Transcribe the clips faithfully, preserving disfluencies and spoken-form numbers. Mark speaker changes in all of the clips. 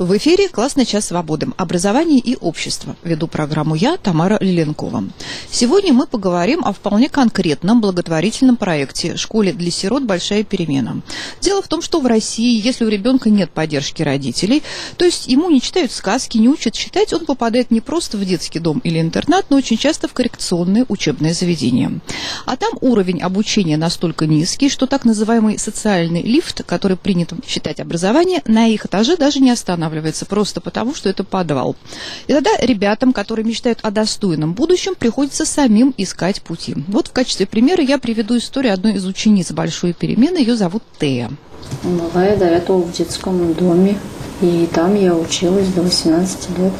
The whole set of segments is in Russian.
Speaker 1: В эфире «Классный час свободы. Образование и общество». Веду программу я, Тамара Лиленкова. Сегодня мы поговорим о вполне конкретном благотворительном проекте «Школе для сирот. Большая перемена». Дело в том, что в России, если у ребенка нет поддержки родителей, то есть ему не читают сказки, не учат читать, он попадает не просто в детский дом или интернат, но очень часто в коррекционные учебные заведения. А там уровень обучения настолько низкий, что так называемый социальный лифт, который принято считать образование, на их этаже даже не останавливается. Просто потому, что это подвал. И тогда ребятам, которые мечтают о достойном будущем, приходится самим искать пути. Вот в качестве примера я приведу историю одной из учениц «Большой перемены». Ее зовут Тея.
Speaker 2: Была я до этого в детском доме, и там я училась до восемнадцати лет.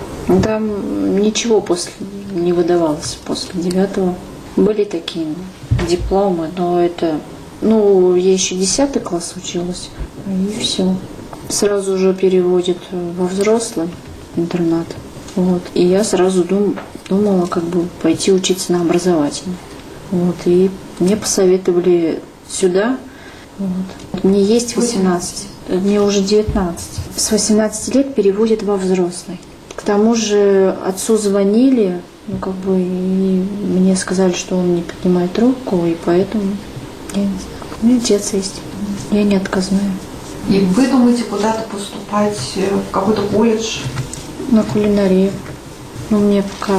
Speaker 2: Там ничего после не выдавалось после девятого. Были такие дипломы, но это... Ну, я еще десятый класс училась, и все. Сразу же переводят во взрослый интернат. Вот. И я сразу дум, думала, как бы пойти учиться на образовательный. Вот. И мне посоветовали сюда. Вот. Мне есть восемнадцать, мне уже девятнадцать. С восемнадцати лет переводят во взрослый. К тому же отцу звонили, ну, как бы, и мне сказали, что он не поднимает трубку, и поэтому я не знаю. У меня отец есть, я не отказная.
Speaker 1: И вы думаете куда-то поступать, в какой-то колледж?
Speaker 2: На кулинарию. Ну, мне пока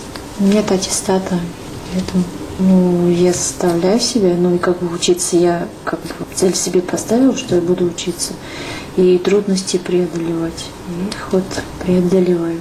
Speaker 2: нет аттестата, поэтому, ну, я заставляю себя, ну, и как бы учиться я, как бы, цель себе поставила, что я буду учиться, и трудности преодолевать. И их вот преодолеваю.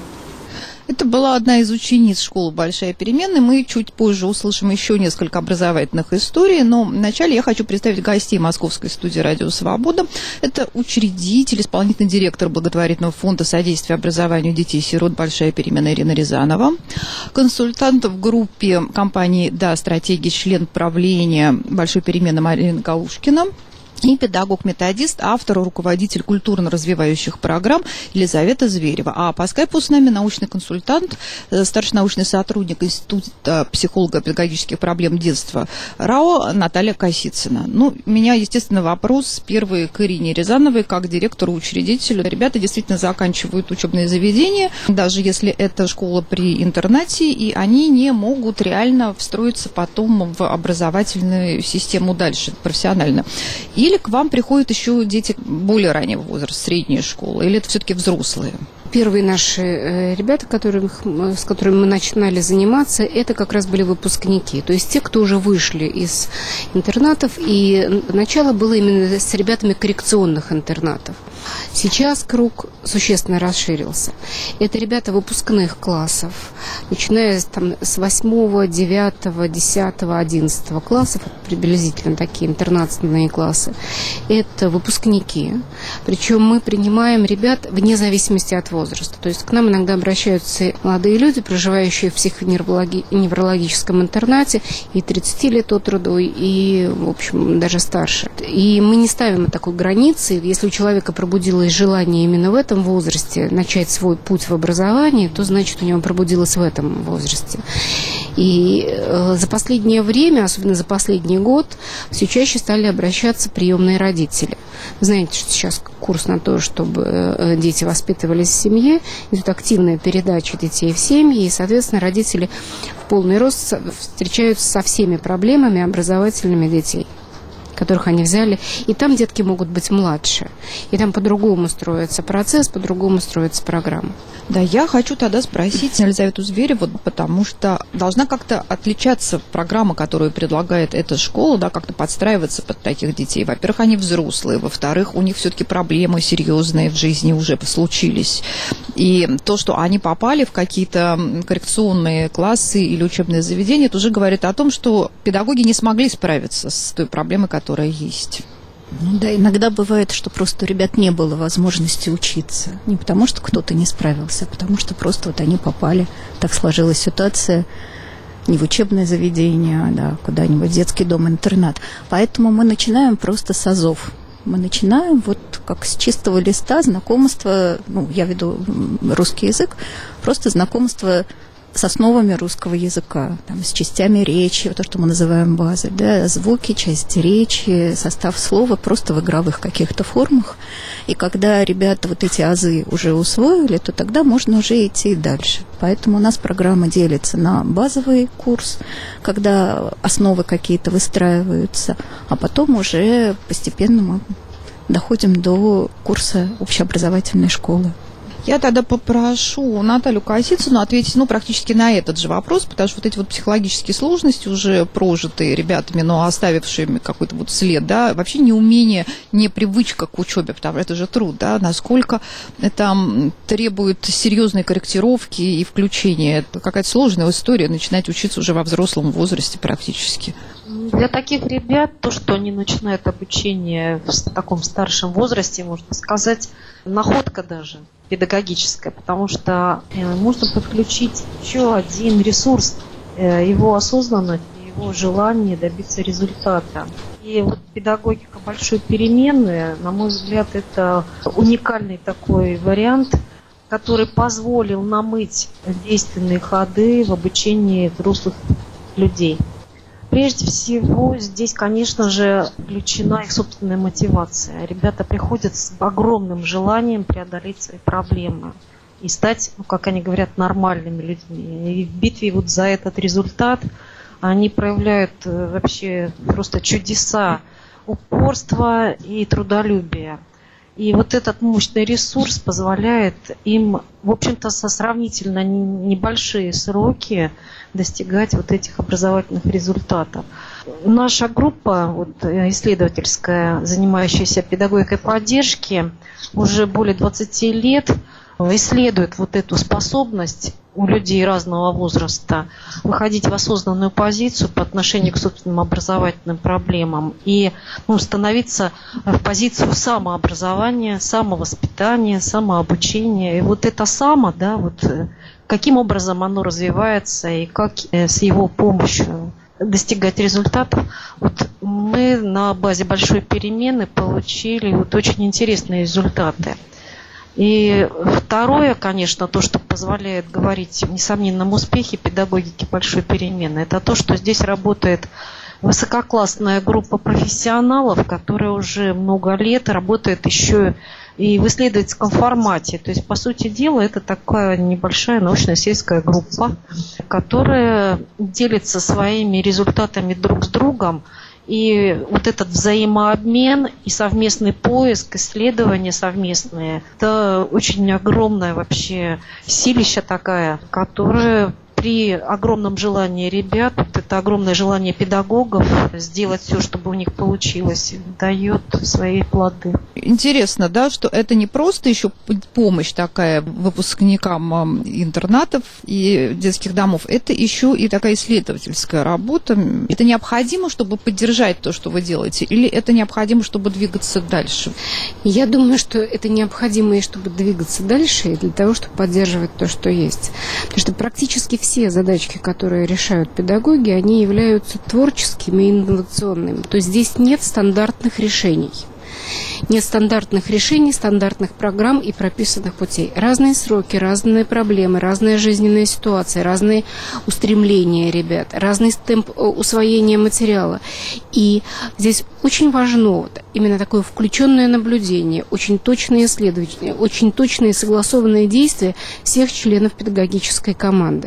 Speaker 1: Это была одна из учениц школы «Большая перемена». Мы чуть позже услышим еще несколько образовательных историй, но вначале я хочу представить гостей Московской студии «Радио Свобода». Это учредитель, исполнительный директор благотворительного фонда содействия образованию детей-сирот «Большая перемена» Ирина Рязанова, консультант в группе компании «Да, стратегии», член правления «Большой перемены» Марина Галушкина, и педагог-методист, автор, руководитель культурно-развивающих программ Елизавета Зверева. А по скайпу с нами научный консультант, старший научный сотрудник Института психолого-педагогических проблем детства РАО Наталья Косицына. Ну, у меня, естественно, вопрос первый к Ирине Рязановой, как директору, учредителю. Ребята действительно заканчивают учебные заведения, даже если это школа при интернате, и они не могут реально встроиться потом в образовательную систему дальше, профессионально. Или к вам приходят еще дети более раннего возраста, средняя школа, или это все-таки взрослые?
Speaker 3: Первые наши ребята, которых, с которыми мы начинали заниматься, это как раз были выпускники. То есть те, кто уже вышли из интернатов. И начало было именно с ребятами коррекционных интернатов. Сейчас круг существенно расширился. Это ребята выпускных классов, начиная там, с восьмого, девятого, десятого, одиннадцатого классов, приблизительно такие интернатные классы. Это выпускники. Причем мы принимаем ребят вне зависимости от возраста. То есть к нам иногда обращаются молодые люди, проживающие в психоневрологическом интернате, и тридцати лет от роду, и, в общем, даже старше. И мы не ставим такой границы. Если у человека пробудилось желание именно в этом возрасте начать свой путь в образовании, то значит у него пробудилось в этом возрасте. И э, за последнее время, особенно за последний год, все чаще стали обращаться приемные родители. Вы знаете, что сейчас курс на то, чтобы э, дети воспитывались в семье, идет активная передача детей в семьи, и, соответственно, родители в полный рост встречаются со всеми проблемами образовательными детей, которых они взяли. И там детки могут быть младше. И там по-другому строится процесс, по-другому строится программа.
Speaker 1: Да, я хочу тогда спросить Елизавету Звереву, потому что должна как-то отличаться программа, которую предлагает эта школа, да, как-то подстраиваться под таких детей. Во-первых, они взрослые, во-вторых, у них все-таки проблемы серьезные в жизни уже случились. И то, что они попали в какие-то коррекционные классы или учебные заведения, это уже говорит о том, что педагоги не смогли справиться с той проблемой, которая есть.
Speaker 4: Ну да, иногда бывает, что просто у ребят не было возможности учиться. Не потому, что кто-то не справился, а потому что просто вот они попали, так сложилась ситуация, не в учебное заведение, а да, куда-нибудь в детский дом-интернат. Поэтому мы начинаем просто с азов. Мы начинаем вот как с чистого листа знакомства, ну, я веду русский язык, просто знакомство с основами русского языка, там, с частями речи, то, что мы называем базой, да, звуки, части речи, состав слова просто в игровых каких-то формах. И когда ребята вот эти азы уже усвоили, то тогда можно уже идти дальше. Поэтому у нас программа делится на базовый курс, когда основы какие-то выстраиваются, а потом уже постепенно мы доходим до курса общеобразовательной школы.
Speaker 1: Я тогда попрошу Наталью Косицыну ответить, ну, практически на этот же вопрос, потому что вот эти вот психологические сложности, уже прожитые ребятами, но оставившими какой-то вот след, да, вообще неумение, непривычка к учебе, потому что это же труд, да, насколько это требует серьезной корректировки и включения. Это какая-то сложная история, начинать учиться уже во взрослом возрасте практически.
Speaker 5: Для таких ребят то, что они начинают обучение в таком старшем возрасте, можно сказать, находка даже педагогическая, потому что можно подключить еще один ресурс, его осознанность, его желание добиться результата. И вот педагогика большой перемены, на мой взгляд, это уникальный такой вариант, который позволил намыть действенные ходы в обучении взрослых людей. Прежде всего, здесь, конечно же, включена их собственная мотивация. Ребята приходят с огромным желанием преодолеть свои проблемы и стать, ну, как они говорят, нормальными людьми. И в битве вот за этот результат они проявляют вообще просто чудеса упорства и трудолюбия. И вот этот мощный ресурс позволяет им, в общем-то, со сравнительно небольшие сроки достигать вот этих образовательных результатов. Наша группа вот, исследовательская, занимающаяся педагогикой поддержки, уже более двадцати лет исследует вот эту способность у людей разного возраста выходить в осознанную позицию по отношению к собственным образовательным проблемам и, ну, становиться в позицию самообразования, самовоспитания, самообучения. И вот это само, да, вот каким образом оно развивается и как с его помощью достигать результатов. Вот мы на базе большой перемены получили вот очень интересные результаты. И второе, конечно, то, что позволяет говорить о несомненном успехе педагогики большой перемены, это то, что здесь работает высококлассная группа профессионалов, которая уже много лет работает еще и в исследовательском формате. То есть, по сути дела, это такая небольшая научно-исследовательская группа, которая делится своими результатами друг с другом. И вот этот взаимообмен и совместный поиск, исследования совместные, это очень огромное вообще силища такая, которая при огромном желании ребят, вот это огромное желание педагогов сделать все, чтобы у них получилось, дает свои плоды.
Speaker 1: Интересно, да, что это не просто еще помощь такая выпускникам интернатов и детских домов, это еще и такая исследовательская работа. Это необходимо, чтобы поддержать то, что вы делаете, или это необходимо, чтобы двигаться дальше?
Speaker 3: Я думаю, что это необходимо и чтобы двигаться дальше, и для того, чтобы поддерживать то, что есть. Потому что практически все Все задачки, которые решают педагоги, они являются творческими и инновационными. То есть здесь нет стандартных решений. Нет стандартных решений, стандартных программ и прописанных путей. Разные сроки, разные проблемы, разная жизненная ситуация, разные устремления ребят, разный темп усвоения материала. И здесь очень важно вот именно такое включенное наблюдение, очень точные исследования, очень точные согласованные действия всех членов педагогической команды.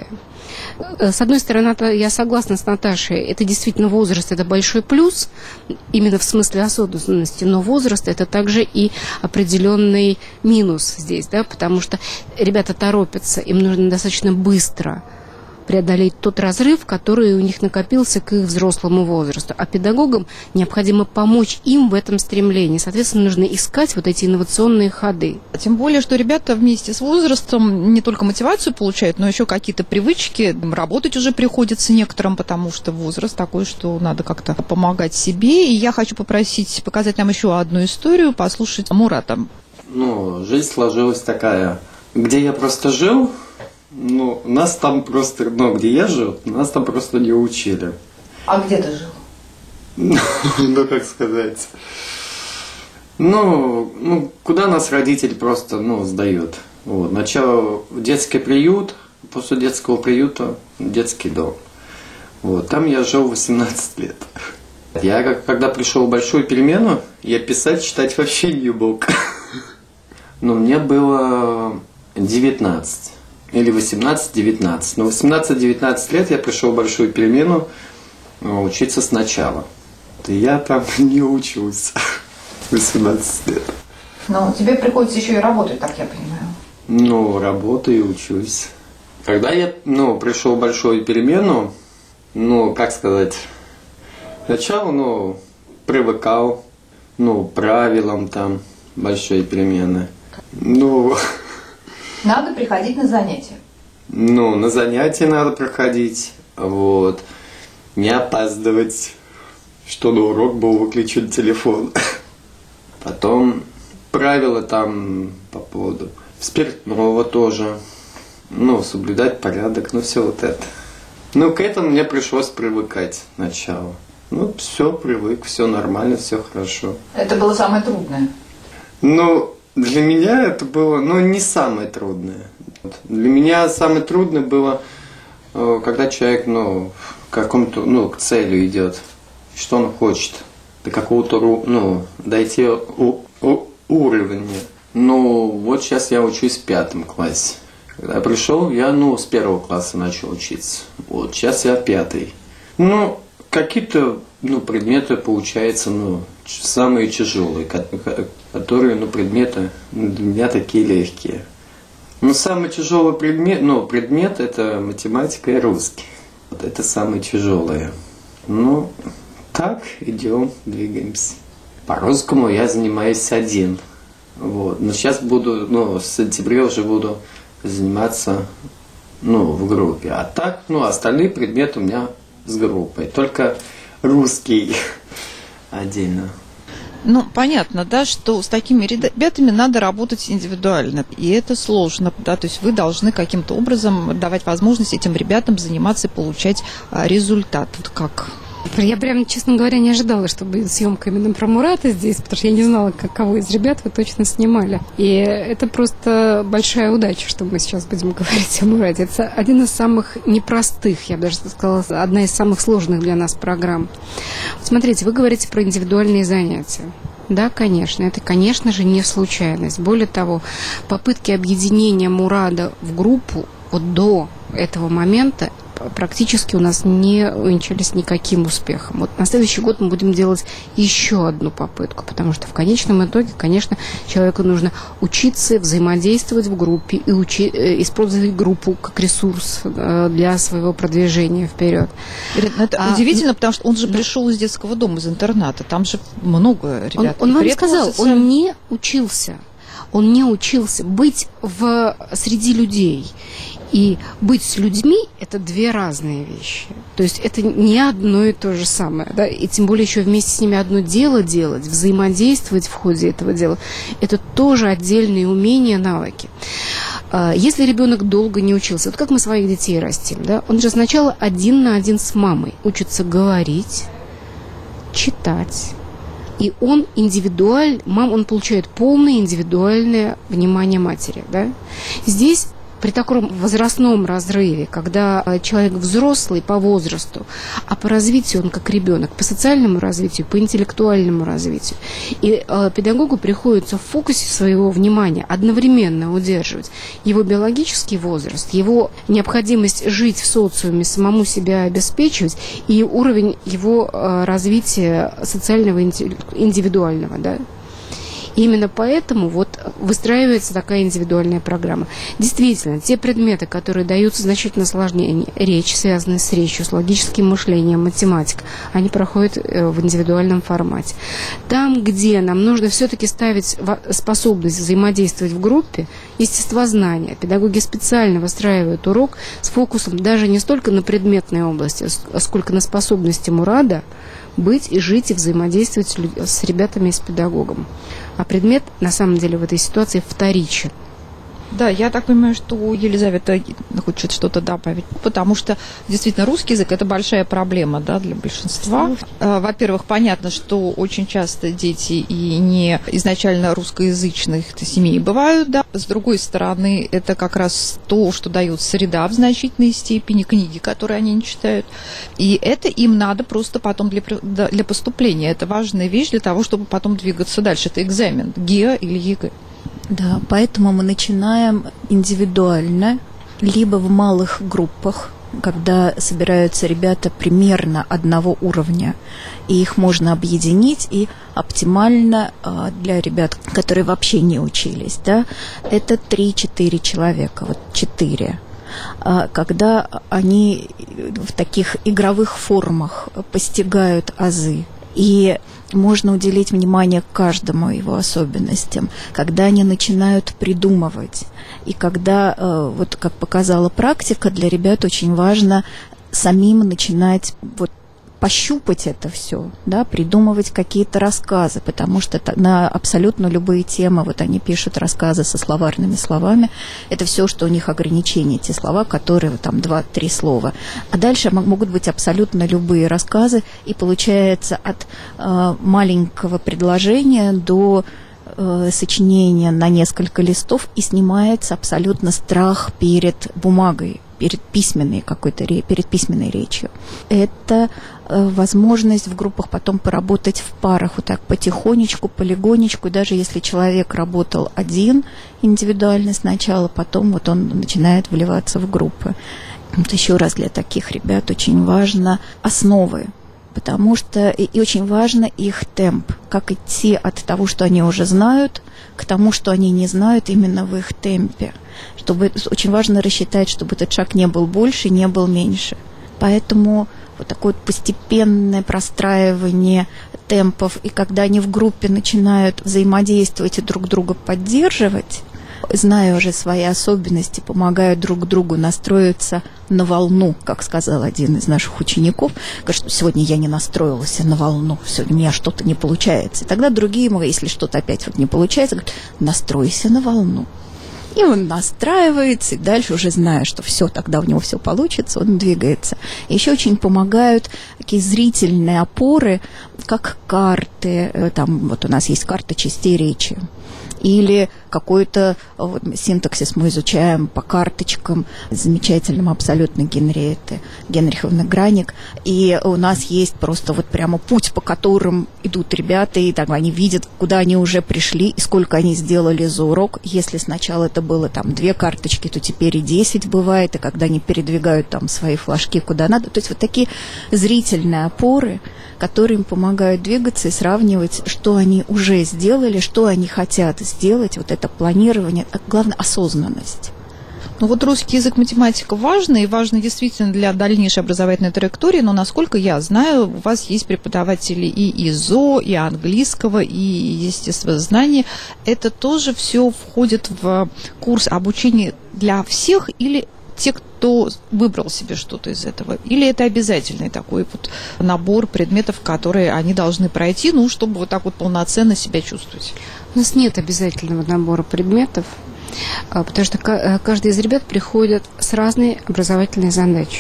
Speaker 3: С одной стороны, я согласна с Наташей, это действительно возраст, это большой плюс, именно в смысле осознанности, но возраст это также и определенный минус здесь, да, потому что ребята торопятся, им нужно достаточно быстро преодолеть тот разрыв, который у них накопился к их взрослому возрасту. А педагогам необходимо помочь им в этом стремлении. Соответственно, нужно искать вот эти инновационные ходы.
Speaker 1: Тем более, что ребята вместе с возрастом не только мотивацию получают, но еще какие-то привычки. Работать уже приходится некоторым, потому что возраст такой, что надо как-то помогать себе. И я хочу попросить показать нам еще одну историю, послушать Мурата.
Speaker 6: Ну, жизнь сложилась такая, где я просто жил. Ну, нас там просто, ну, где я жил, нас там просто не учили.
Speaker 1: А где ты жил?
Speaker 6: Ну, как сказать. Ну, ну, куда нас родитель просто, ну, сдает. Вот. Начало в детский приют, после детского приюта детский дом. Вот, там я жил восемнадцать лет. Я, как, когда пришел в большую перемену, я писать, читать вообще не мог. Но мне было девятнадцать. Или восемнадцать-девятнадцать. Но восемнадцать-девятнадцать лет я пришел в большую перемену учиться сначала. И я там не учился. восемнадцать лет.
Speaker 1: Но тебе приходится еще и работать, так я понимаю.
Speaker 6: Ну, работаю и учусь. Когда я, ну, пришел в большую перемену, ну, как сказать, сначала, ну, привыкал, ну, правилам там большой перемены. Ну,
Speaker 1: надо приходить на занятия.
Speaker 6: Ну, на занятия надо проходить, вот, не опаздывать, что на урок был выключен телефон. Потом правила там по поводу спиртного тоже, ну, соблюдать порядок, ну, все вот это. Ну, к этому мне пришлось привыкать сначала. Ну, все, привык, все нормально, все хорошо.
Speaker 1: Это было самое трудное?
Speaker 6: Ну, для меня это было, ну, не самое трудное. Для меня самое трудное было, когда человек, ну, к какому-то, ну, к цели идет, что он хочет, до какого-то, ну, дойти у, у, уровня. Ну, вот сейчас я учусь в пятом классе. Когда я пришел, я, ну, с первого класса начал учиться. Вот, сейчас я пятый. Ну, какие-то, ну, предметы, получается, ну, самые тяжелые, которые, ну, предметы для меня такие легкие. Ну, самый тяжелый предмет, ну, предмет это математика и русский. Вот это самые тяжелые. Ну, так, идем, двигаемся. По-русскому я занимаюсь один. Вот. Но сейчас буду, ну, в сентябре уже буду заниматься, ну, в группе. А так, ну, остальные предметы у меня с группой. Только русский отдельно.
Speaker 1: Ну, понятно, да, что с такими ребятами надо работать индивидуально, и это сложно, да, то есть вы должны каким-то образом давать возможность этим ребятам заниматься и получать а, результат. Вот как?
Speaker 3: Я прям, честно говоря, не ожидала, что будет съемка именно про Мурата здесь, потому что я не знала, как, кого из ребят вы точно снимали. И это просто большая удача, что мы сейчас будем говорить о Мурате. Это один из самых непростых, я бы даже сказала, одна из самых сложных для нас программ. Смотрите, вы говорите про индивидуальные занятия. Да, конечно, это, конечно же, не случайность. Более того, попытки объединения Мурада в группу вот до этого момента практически у нас не увенчались никаким успехом. Вот на следующий год мы будем делать еще одну попытку, потому что в конечном итоге, конечно, человеку нужно учиться взаимодействовать в группе и учи, использовать группу как ресурс для своего продвижения вперед.
Speaker 1: Это а, удивительно, потому что он же пришел из детского дома, из интерната, там же много ребят.
Speaker 3: Он, он вам сказал, он не учился. Он не учился быть в, среди людей. И быть с людьми – это две разные вещи. То есть это не одно и то же самое. Да? И тем более еще вместе с ними одно дело делать, взаимодействовать в ходе этого дела – это тоже отдельные умения, навыки. Если ребенок долго не учился, вот как мы своих детей растим, да? Он же сначала один на один с мамой учится говорить, читать. И он индивидуально, мам, он получает полное индивидуальное внимание матери. Да? Здесь при таком возрастном разрыве, когда человек взрослый по возрасту, а по развитию он как ребенок, по социальному развитию, по интеллектуальному развитию. И э, педагогу приходится в фокусе своего внимания одновременно удерживать его биологический возраст, его необходимость жить в социуме, самому себя обеспечивать и уровень его э, развития социального, индивидуального, да. Именно поэтому вот выстраивается такая индивидуальная программа. Действительно, те предметы, которые даются значительно сложнее, речь, связанная с речью, с логическим мышлением, математика, они проходят в индивидуальном формате. Там, где нам нужно все-таки ставить способность взаимодействовать в группе, естествознание, педагоги специально выстраивают урок с фокусом даже не столько на предметной области, сколько на способности Мурада быть и жить и взаимодействовать с ребятами и с педагогом. А предмет, на самом деле, в этой ситуации вторичен.
Speaker 1: Да, я так понимаю, что Елизавета хочет что-то добавить, потому что действительно русский язык – это большая проблема, да, для большинства. Во-первых, понятно, что очень часто дети и не изначально русскоязычных семей бывают, да. С другой стороны, это как раз то, что дает среда в значительной степени, книги, которые они не читают. И это им надо просто потом для, для поступления. Это важная вещь для того, чтобы потом двигаться дальше. Это экзамен, ГИА или ЕГЭ.
Speaker 4: Да, поэтому мы начинаем индивидуально, либо в малых группах, когда собираются ребята примерно одного уровня, и их можно объединить, и оптимально для ребят, которые вообще не учились, да, это три-четыре человека, вот четыре. Когда они в таких игровых формах постигают азы, и можно уделить внимание каждому его особенностям, когда они начинают придумывать. И когда, вот как показала практика, для ребят очень важно самим начинать вот пощупать это все, да, придумывать какие-то рассказы, потому что на абсолютно любые темы, вот они пишут рассказы со словарными словами, это все, что у них ограничения, те слова, которые вот, там два-три слова. А дальше могут быть абсолютно любые рассказы, и получается от э, маленького предложения до э, сочинения на несколько листов, и снимается абсолютно страх перед бумагой, перед письменной какой-то, перед письменной речью. Это э, возможность в группах потом поработать в парах, вот так потихонечку, полигонечку, даже если человек работал один индивидуально сначала, потом вот он начинает вливаться в группы. Вот еще раз, для таких ребят очень важно основы, потому что и, и очень важно их темп, как идти от того, что они уже знают, к тому, что они не знают, именно в их темпе. Чтобы, очень важно рассчитать, чтобы этот шаг не был больше, не был меньше. Поэтому вот такое вот постепенное простраивание темпов, и когда они в группе начинают взаимодействовать и друг друга поддерживать, зная уже свои особенности, помогают друг другу настроиться на волну, как сказал один из наших учеников. Говорит, что сегодня я не настроился на волну, сегодня у меня что-то не получается. И тогда другие ему, если что-то опять вот не получается, говорят, настройся на волну. И он настраивается, и дальше уже зная, что все, тогда у него все получится, он двигается. И еще очень помогают такие зрительные опоры, как карты. Там вот у нас есть карта частей речи. Или какой-то вот, синтаксис мы изучаем по карточкам замечательным абсолютно Генриетты Генриховны Граник. И у нас есть просто вот прямо путь, по которым идут ребята, и там они видят, куда они уже пришли, и сколько они сделали за урок. Если сначала это было там две карточки, то теперь и десять бывает, и когда они передвигают там свои флажки куда надо. То есть вот такие зрительные опоры, которые им помогают двигаться и сравнивать, что они уже сделали, что они хотят сделать, вот это планирование, а главное, осознанность.
Speaker 1: Ну вот русский язык, математика важны, и важны действительно для дальнейшей образовательной траектории, но, насколько я знаю, у вас есть преподаватели и ИЗО, и английского, и естествознания. Это тоже все входит в курс обучения для всех или те, кто выбрал себе что-то из этого? Или это обязательный такой вот набор предметов, которые они должны пройти, ну, чтобы вот так вот полноценно себя чувствовать?
Speaker 3: У нас нет обязательного набора предметов, потому что каждый из ребят приходит с разной образовательной задачей.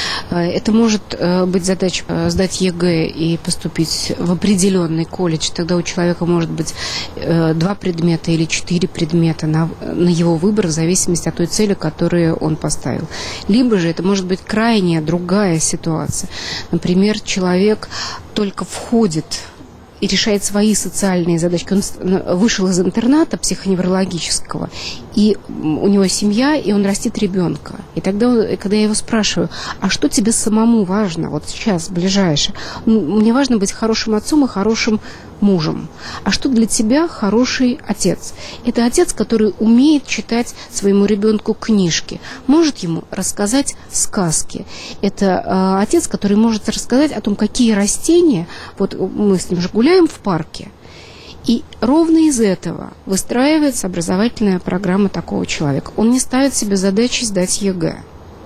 Speaker 3: Это может быть задача сдать ЕГЭ и поступить в определенный колледж. Тогда у человека может быть два предмета или четыре предмета на, на его выбор в зависимости от той цели, которую он поставил. Либо же это может быть крайне другая ситуация. Например, человек только входит и решает свои социальные задачки. Он вышел из интерната психоневрологического, и у него семья, и он растит ребенка. И тогда, когда я его спрашиваю, а что тебе самому важно, вот сейчас, ближайшее? Мне важно быть хорошим отцом и хорошим мужем. А что для тебя хороший отец? Это отец, который умеет читать своему ребенку книжки, может ему рассказать сказки. Это э, отец, который может рассказать о том, какие растения, вот мы с ним же гуляем в парке, и ровно из этого выстраивается образовательная программа такого человека. Он не ставит себе задачи сдать ЕГЭ.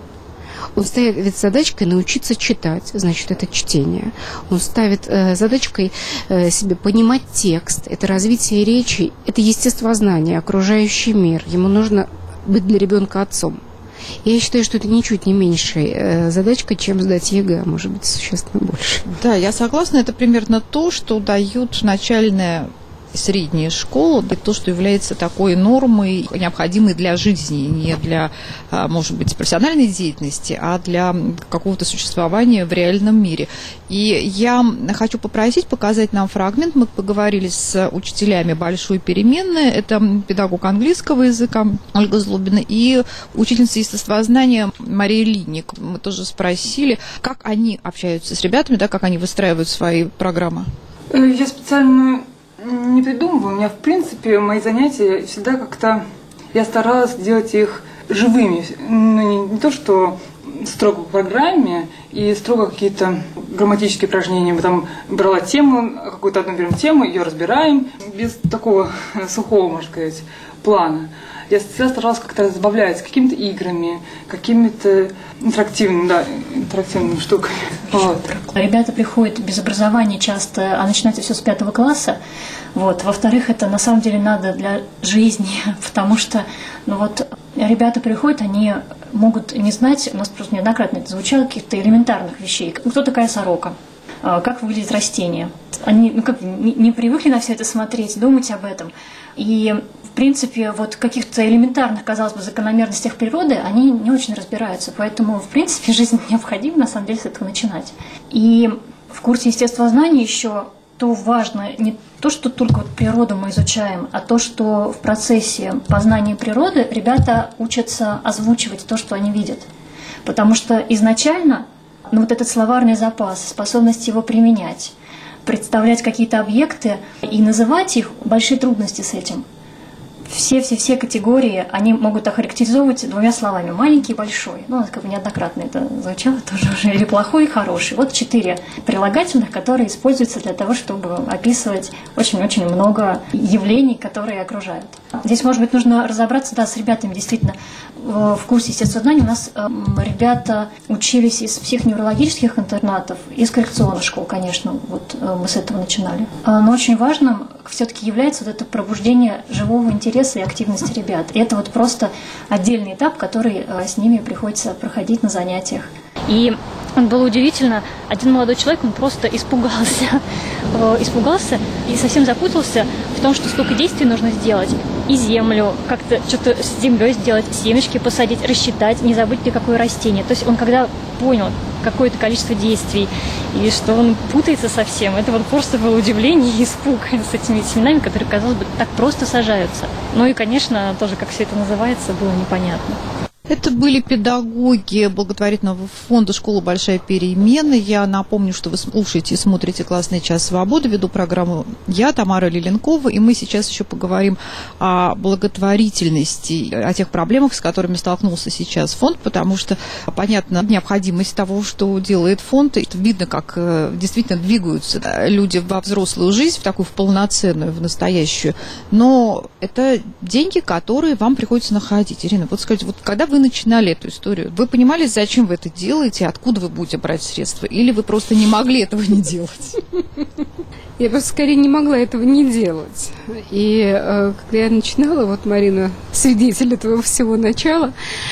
Speaker 3: Он ставит задачкой научиться читать, значит, это чтение. Он ставит э, задачкой э, себе понимать текст, это развитие речи, это естествознание, окружающий мир. Ему нужно быть для ребенка отцом. Я считаю, что это ничуть не меньшая задачка, чем сдать ЕГЭ, а может быть, существенно больше.
Speaker 1: Да, я согласна. Это примерно то, что дают начальная и средняя школа, то, что является такой нормой, необходимой для жизни, не для, может быть, профессиональной деятельности, а для какого-то существования в реальном мире. И я хочу попросить показать нам фрагмент. Мы поговорили с учителями большой переменной. Это педагог английского языка Ольга Злобина и учительница естествознания Мария Линник. Мы тоже спросили, как они общаются с ребятами, да, как они выстраивают свои программы.
Speaker 7: Я специально не придумываю. У меня, в принципе, мои занятия всегда как-то... Я старалась делать их живыми. Ну, не, не то, что строго по программе и строго какие-то грамматические упражнения. Мы там брала тему, какую-то одну берем тему, ее разбираем, без такого сухого, можно сказать, плана. Я всегда старалась как-то разбавлять какими-то играми, какими-то интерактивными, да, интерактивными штуками. Вот.
Speaker 8: Ребята приходят без образования часто, а начинается все с пятого класса. Вот. Во-вторых, это на самом деле надо для жизни, потому что ну вот, ребята приходят, они могут не знать, у нас просто неоднократно это звучало, каких-то элементарных вещей. Кто такая сорока? Как выглядит растение? Они ну, как, не, не привыкли на все это смотреть, думать об этом. И, в принципе, вот каких-то элементарных, казалось бы, закономерностях природы они не очень разбираются. Поэтому, в принципе, жизнь необходима, на самом деле, с этого начинать. И в курсе естествознания еще то важно не то, что только вот природу мы изучаем, а то, что в процессе познания природы ребята учатся озвучивать то, что они видят. Потому что изначально ну, вот этот словарный запас, способность его применять, представлять какие-то объекты и называть их, большие трудности с этим. Все-все-все категории, они могут охарактеризовывать двумя словами. Маленький и большой. Ну, как бы неоднократно это звучало тоже уже. Или плохой и хороший. Вот четыре прилагательных, которые используются для того, чтобы описывать очень-очень много явлений, которые окружают. Здесь, может быть, нужно разобраться, да, с ребятами. Действительно, в курсе естествознания у нас ребята учились из психоневрологических интернатов, из коррекционных школ, конечно. Вот мы с этого начинали. Но очень важным все-таки является вот это пробуждение живого интереса и активности ребят. И это вот просто отдельный этап, который с ними приходится проходить на занятиях.
Speaker 9: И было удивительно, один молодой человек, он просто испугался, испугался и совсем запутался в том, что столько действий нужно сделать. И землю, как-то что-то с землей сделать, семечки посадить, рассчитать, не забыть никакое растение. То есть он когда понял какое-то количество действий, и что он путается совсем, это вот просто было удивление и испуг с этими семенами, которые, казалось бы, так просто сажаются. Ну и, конечно, тоже, как все это называется, было непонятно.
Speaker 1: Это были педагоги благотворительного фонда «Школа Большая перемена». Я напомню, что вы слушаете и смотрите «Классный час свободы». Веду программу я, Тамара Лиленкова, и мы сейчас еще поговорим о благотворительности, о тех проблемах, с которыми столкнулся сейчас фонд, потому что, понятна необходимость того, что делает фонд. И видно, как действительно двигаются люди во взрослую жизнь, в такую в полноценную, в настоящую. Но это деньги, которые вам приходится находить. Ирина, вот скажите, вот когда вы Вы начинали эту историю, вы понимали, зачем вы это делаете, откуда вы будете брать средства, или вы просто не могли этого не делать?
Speaker 3: Я просто скорее не могла этого не делать. И э, когда я начинала, вот Марина свидетель этого всего начала,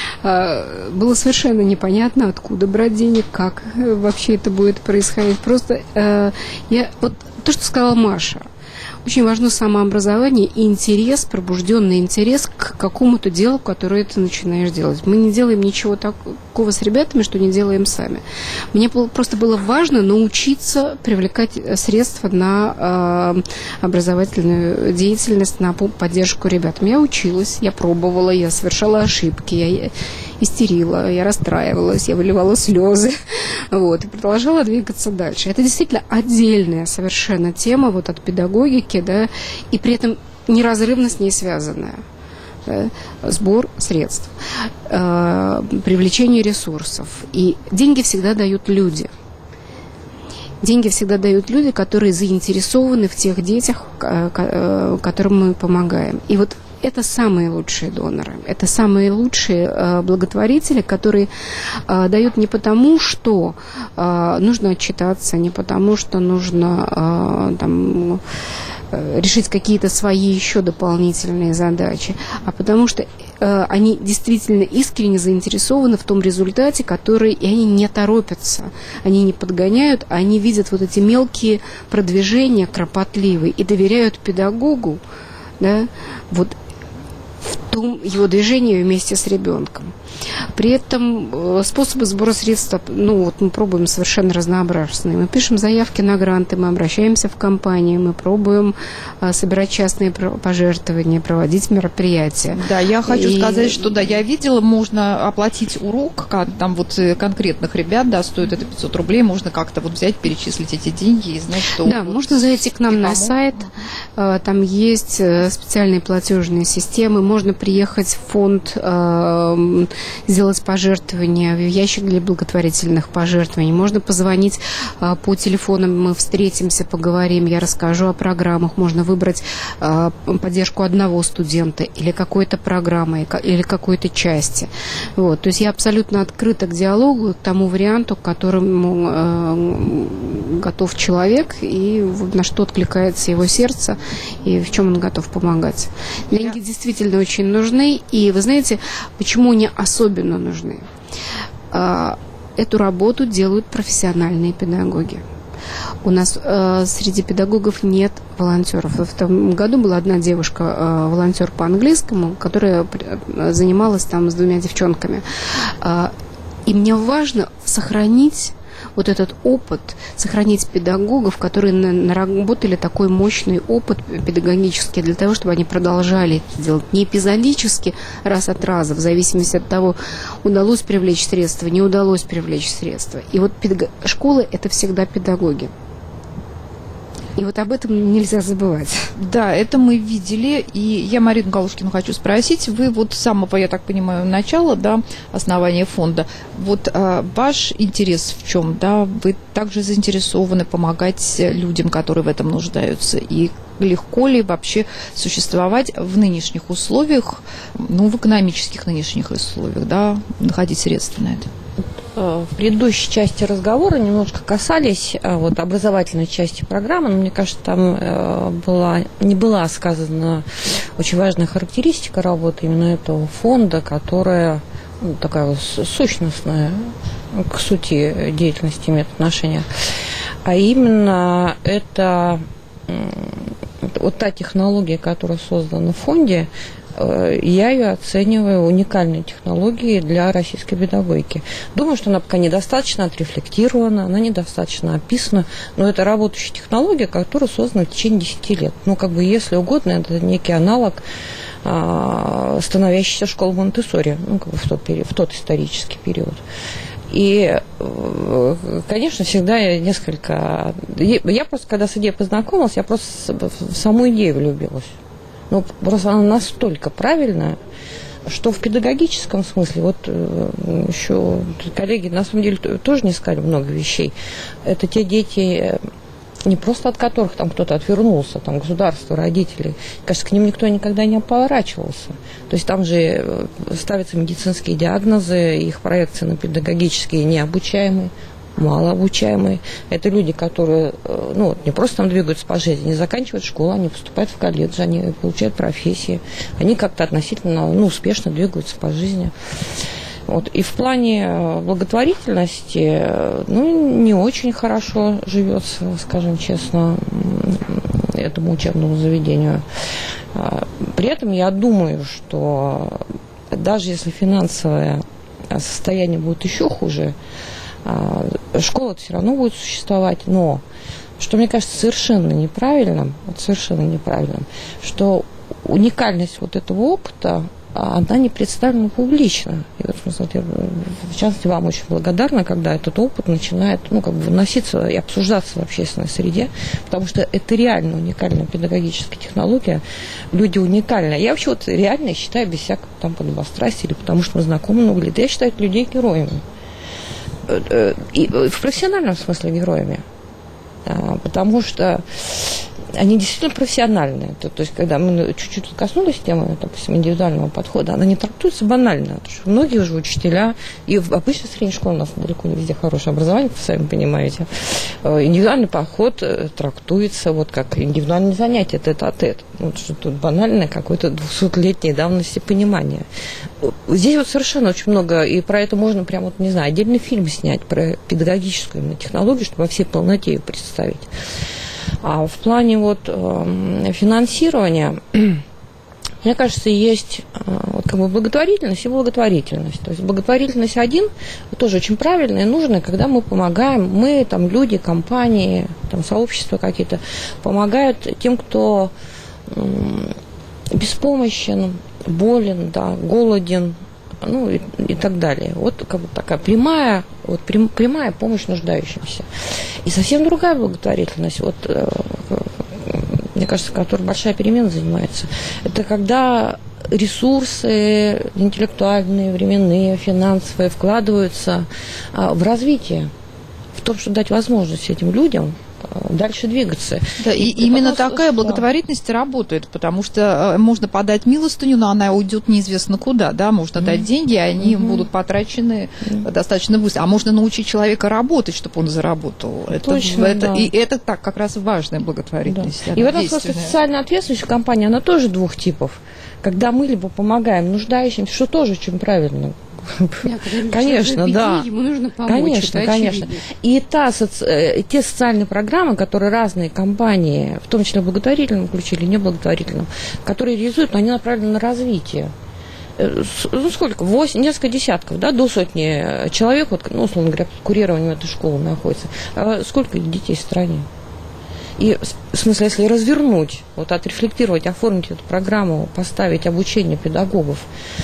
Speaker 3: э, было совершенно непонятно, откуда брать денег, как вообще это будет происходить. Просто э, я вот то, что сказала Маша. Очень важно самообразование и интерес, пробужденный интерес к какому-то делу, которое ты начинаешь делать. Мы не делаем ничего такого с ребятами, что не делаем сами. Мне просто было важно научиться привлекать средства на э, образовательную деятельность, на поддержку ребятам. Я училась, я пробовала, я совершала ошибки, я истерила, я расстраивалась, я выливала слезы, вот, и продолжала двигаться дальше. Это действительно отдельная совершенно тема вот от педагогики, да, и при этом неразрывно с ней связанная. Да, сбор средств, э, привлечение ресурсов. И деньги всегда дают люди. Деньги всегда дают люди, которые заинтересованы в тех детях, которым мы помогаем. И вот это самые лучшие доноры, это самые лучшие э, благотворители, которые э, дают не потому, что э, нужно отчитаться, не потому, что нужно э, там, решить какие-то свои еще дополнительные задачи, а потому что э, они действительно искренне заинтересованы в том результате, который, и они не торопятся, они не подгоняют, они видят вот эти мелкие продвижения кропотливые и доверяют педагогу, да, вот в том его движении вместе с ребенком. При этом способы сбора средств, ну вот мы пробуем совершенно разнообразные. Мы пишем заявки на гранты, мы обращаемся в компании, мы пробуем а, собирать частные пожертвования, проводить мероприятия.
Speaker 1: Да, я хочу
Speaker 3: И...
Speaker 1: сказать, что да, я видела, можно оплатить урок, там вот конкретных ребят, да, стоит это пятьсот рублей, можно как-то вот взять, перечислить эти деньги и знать, что...
Speaker 3: Да, можно зайти к нам на сайт, там есть специальные платежные системы, можно приехать в фонд, сделать пожертвование в ящик для благотворительных пожертвований. Можно позвонить а, по телефонам, мы встретимся, поговорим, я расскажу о программах. Можно выбрать а, поддержку одного студента или какой-то программы, или какой-то части. Вот. То есть я абсолютно открыта к диалогу, к тому варианту, к которому а, готов человек, и на что откликается его сердце, и в чем он готов помогать. Деньги yeah. действительно очень нужны, и вы знаете, почему они особенно нужны? Эту работу делают профессиональные педагоги. У нас э, среди педагогов нет волонтеров. В том году была одна девушка, э, волонтер по английскому, которая занималась там с двумя девчонками. Э, и мне важно сохранить вот этот опыт, сохранить педагогов, которые наработали такой мощный опыт педагогический, для того, чтобы они продолжали это делать не эпизодически, раз от раза, в зависимости от того, удалось привлечь средства, не удалось привлечь средства. И вот педаг... школы – это всегда педагоги. И вот об этом нельзя забывать.
Speaker 1: Да, это мы видели. И я Марину Галушкину хочу спросить. Вы вот с самого, я так понимаю, начала, да, основания фонда. Вот а, ваш интерес в чем? Да? Вы также заинтересованы помогать людям, которые в этом нуждаются. И легко ли вообще существовать в нынешних условиях, ну, в экономических нынешних условиях, да, находить средства на это?
Speaker 10: В предыдущей части разговора немножко касались вот, образовательной части программы, но мне кажется, там была, не была сказана очень важная характеристика работы именно этого фонда, которая ну, такая вот сущностная к сути деятельности имеет отношение, а именно это вот та технология, которая создана в фонде, я ее оцениваю уникальной технологией для российской педагогики. Думаю, что она пока недостаточно отрефлектирована, она недостаточно описана, но это работающая технология, которая создана в течение десяти лет. Ну, как бы, если угодно, это некий аналог а, становящейся школы Монтессори, ну, как бы в тот, период, в тот исторический период. И, конечно, всегда я несколько... Я просто, когда с идеей познакомилась, я просто в саму идею влюбилась. Ну, просто она настолько правильная, что в педагогическом смысле, вот еще коллеги на самом деле тоже не сказали много вещей. Это те дети, не просто от которых там кто-то отвернулся, там государство, родители. Кажется, к ним никто никогда не поворачивался. То есть там же ставятся медицинские диагнозы, их проекции на педагогические необучаемые, малообучаемые. Это люди, которые ну, не просто там двигаются по жизни, они заканчивают школу, они поступают в колледж, они получают профессии, они как-то относительно ну, успешно двигаются по жизни. Вот. И в плане благотворительности ну, не очень хорошо живется, скажем честно, этому учебному заведению. При этом я думаю, что даже если финансовое состояние будет еще хуже, школа все равно будет существовать, но, что мне кажется совершенно неправильным, вот совершенно неправильным, что уникальность вот этого опыта, она не представлена публично. И вот, в смысле, в частности, вам очень благодарна, когда этот опыт начинает ну, как бы выноситься и обсуждаться в общественной среде, потому что это реально уникальная педагогическая технология, люди уникальны. Я вообще вот реально считаю, без всякого там подобострастия, или потому что мы знакомы много лет, я считаю людей героями. И в профессиональном смысле героями. Потому что они действительно профессиональные. То, то есть, когда мы чуть-чуть коснулись темы, допустим, индивидуального подхода, она не трактуется банально. Потому что многие уже учителя, и в обычной средней школе у нас далеко не везде хорошее образование, вы сами понимаете, индивидуальный подход трактуется вот как индивидуальное занятие, тет-а-тет. Вот что тут банальное какое-то двухсотлетней давности понимание. Здесь вот совершенно очень много, и про это можно прям, вот, не знаю, отдельный фильм снять про педагогическую именно технологию, чтобы во всей полноте ее представить. А в плане вот э, финансирования, мне кажется, есть э, вот как бы благотворительность и благотворительность. То есть благотворительность один тоже очень правильная и нужная, когда мы помогаем, мы, там, люди, компании, там, сообщества какие-то, помогают тем, кто э, беспомощен, болен, да, голоден, ну и, и так далее. Вот как бы такая прямая, вот прям, прямая помощь нуждающимся. И совсем другая благотворительность, вот, э, мне кажется, которой большая перемена занимается. Это когда ресурсы интеллектуальные, временные, финансовые вкладываются э, в развитие, в том, чтобы дать возможность этим людям дальше двигаться.
Speaker 1: Да, и, и именно такая благотворительность да. работает, потому что можно подать милостыню, но она уйдет неизвестно куда, да, можно mm-hmm. дать деньги, и они mm-hmm. будут потрачены mm-hmm. достаточно быстро. А можно научить человека работать, чтобы он заработал.
Speaker 10: Точно,
Speaker 1: это,
Speaker 10: да.
Speaker 1: И это так как раз важная благотворительность.
Speaker 10: Да. И в этом смысле социальная ответственность в компании, она тоже двух типов. Когда мы либо помогаем нуждающимся, что тоже очень правильно.
Speaker 3: Да,
Speaker 10: конечно, да.
Speaker 3: Ему нужно помочь.
Speaker 10: Конечно,
Speaker 3: это
Speaker 10: конечно. И та, соци... те социальные программы, которые разные компании, в том числе в благотворительном ключе или неблаготворительном, которые реализуют, они направлены на развитие. Ну, сколько? восемь, несколько десятков, да, до сотни человек, вот, ну, условно говоря, под курированием этой школы находится. А сколько детей в стране? И, в смысле, если развернуть, вот отрефлектировать, оформить эту программу, поставить обучение педагогов,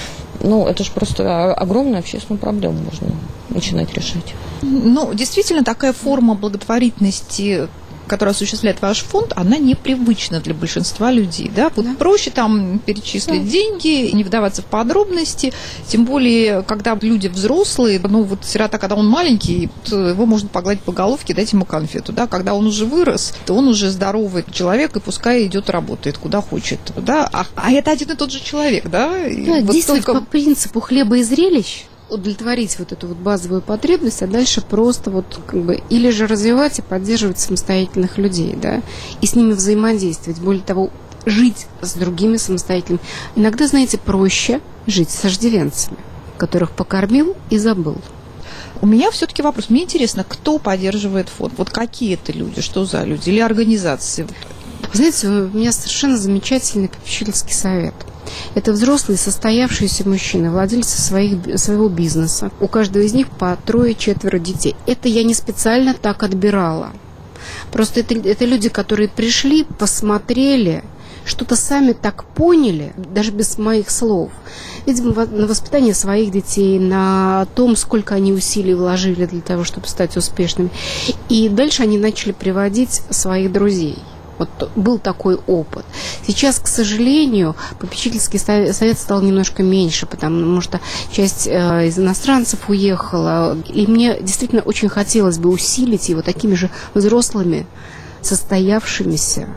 Speaker 10: ну, это же просто огромную общественную проблему можно начинать решать.
Speaker 1: Ну, действительно, такая форма благотворительности, которую осуществляет ваш фонд, она непривычна для большинства людей. Да? Вот да. проще там перечислить да. деньги, не вдаваться в подробности, тем более, когда люди взрослые, ну вот сирота, когда он маленький, его можно погладить по головке, дать ему конфету. Да? Когда он уже вырос, то он уже здоровый человек, и пускай идет работает, куда хочет. Да? А, а это один и тот же человек. Да,
Speaker 3: да вот действовать только... по принципу хлеба и зрелищ, удовлетворить вот эту вот базовую потребность, а дальше просто вот как бы или же развивать и поддерживать самостоятельных людей, да, и с ними взаимодействовать, более того, жить с другими самостоятельными. Иногда, знаете, проще жить с иждивенцами, которых покормил и забыл.
Speaker 1: У меня все-таки вопрос. Мне интересно, кто поддерживает фонд? Вот какие это люди, что за люди? Или организации?
Speaker 3: Вы знаете, у меня совершенно замечательный попечительский совет. Это взрослые, состоявшиеся мужчины, владельцы своих, своего бизнеса. У каждого из них по трое-четверо детей. Это я не специально так отбирала. Просто это, это люди, которые пришли, посмотрели, что-то сами так поняли, даже без моих слов. Видимо, на воспитание своих детей, на том, сколько они усилий вложили для того, чтобы стать успешными. И дальше они начали приводить своих друзей. Вот был такой опыт. Сейчас, к сожалению, попечительский совет стал немножко меньше, потому что часть э, из иностранцев уехала. И мне действительно очень хотелось бы усилить его такими же взрослыми, состоявшимися,